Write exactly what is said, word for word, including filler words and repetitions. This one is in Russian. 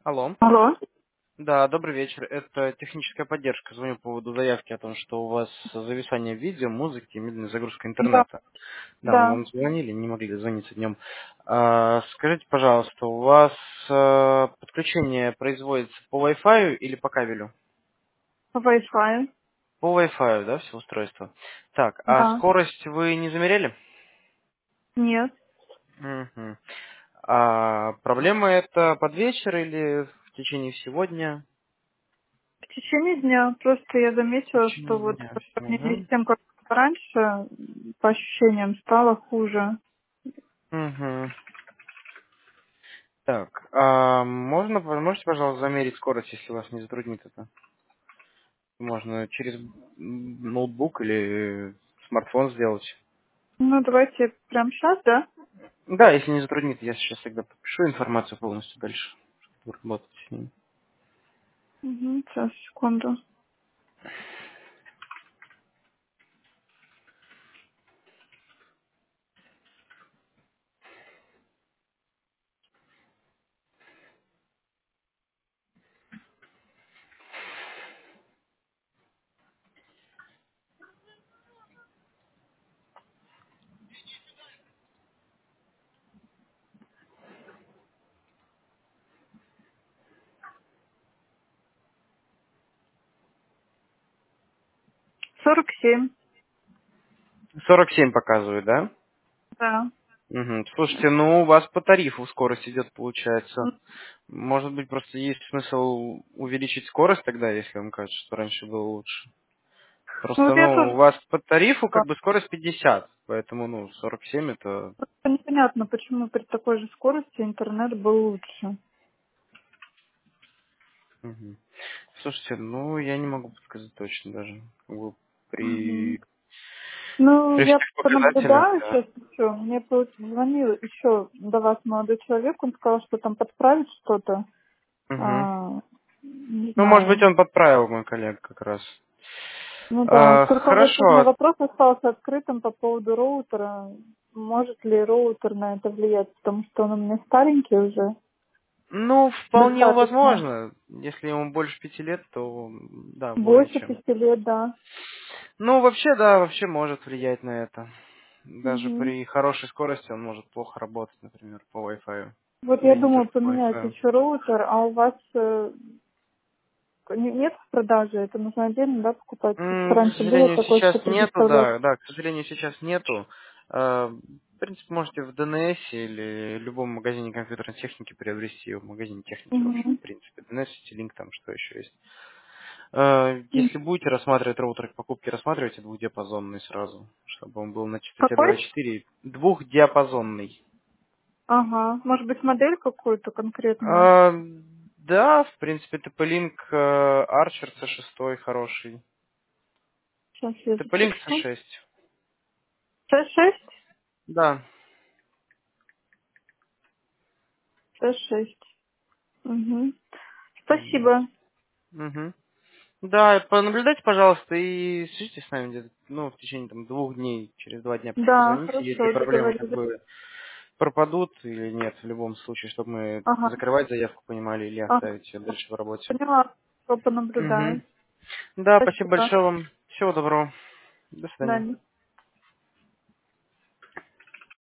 Алло. Алло. Да, добрый вечер. Это техническая поддержка. Звоню по поводу заявки о том, что у вас зависание видео, музыки и медленная загрузка Да, интернета. Да, мы да, вам звонили, не могли дозвониться днем. А, скажите, пожалуйста, у вас а, подключение производится по Wi-Fi или по кабелю? по Wi-Fi. По Wi-Fi, да, все устройства. Так, а Да. скорость вы не замеряли? Нет. Мгм. А проблема это под вечер или в течение всего дня? В течение дня просто я В заметила, что течение вот дня. по сравнению с Мгм. тем, как раньше, м, по ощущениям, стало хуже. Мгм. Так, а можно, вы можете, пожалуйста, замерить скорость, если вас не затруднит это? Можно через м, ноутбук или смартфон сделать. Ну, давайте прямо сейчас, да? Да, если не затруднит, я сейчас тогда подпишу информацию полностью дальше, чтобы работать с ней. Угу, сейчас, секунду. сорок семь. сорок семь показывает, да? Да. Угу. Щас. Слушайте, ну у вас по тарифу скорость идет, получается. М, Может быть, просто есть смысл увеличить скорость тогда, если вам кажется, что раньше было лучше. Ну, Просто, вот я ну, у тоже вас по тарифу как поняла. бы скорость пятьдесят, поэтому, ну, сорок семь это... Просто непонятно, почему при такой же скорости интернет был лучше. Мгм. Слушайте, ну, я не могу подсказать точно даже. Как бы Мгм. при, Ну, при я всех показателях, понаблюдаю да. сейчас еще. Мне звонил еще до вас молодой человек, он сказал, что там подправить что-то. Мгм. А, не Ну, может быть, знаю. он подправил, мой коллега, как раз. Ну да, А, только вот у меня хорошо. вопрос остался открытым по поводу роутера. Может ли роутер на это влиять? Потому что он у меня старенький уже. Ну, вполне Достаточно. возможно. Если ему больше пяти лет, то да, более Больше чем. пяти лет, да. Ну, вообще, да, вообще может влиять на это. Даже Мгм. при хорошей скорости он может плохо работать, например, по Wi-Fi. Вот Да я и не думаю только по поменять Wi-Fi. еще роутер, а у вас э, не- нет в продаже, это нужно отдельно, да, покупать? Потому что М, К раньше было сожалению, такое, что сейчас нету, предоставлять. да, да, к сожалению, сейчас нету. Э, В принципе, можете в Д Н С или любом магазине компьютерной техники приобрести его, в магазине техники вообще, Мгм. в принципе. Д Н С, Линк, там что еще есть. Э, Если будете рассматривать роутер к покупке, рассматривайте двухдиапазонный сразу, чтобы он был на частоте два и Какой? четыре. Двухдиапазонный. Ага. Может быть, модель какую-то конкретную? Э, Да, в принципе, Т П Link э, Archer C шесть хороший. Сейчас я Т П Link запишу. C шесть. Ц шесть? Да. Ц шесть. Угу. Вот. Спасибо. Мгм. Да, понаблюдайте, пожалуйста, и свяжитесь с нами где-то, ну, в течение там двух дней, через два дня Да, позвоните, если хорошо, проблемы как договорились. бы пропадут или нет, в любом случае, чтобы мы Ага. закрывать заявку понимали или Ага. оставить ее дальше в работе. Поняла. Что понаблюдаю. Мгм. Да, спасибо Спасибо. большое вам. Всего доброго. До Да, свидания.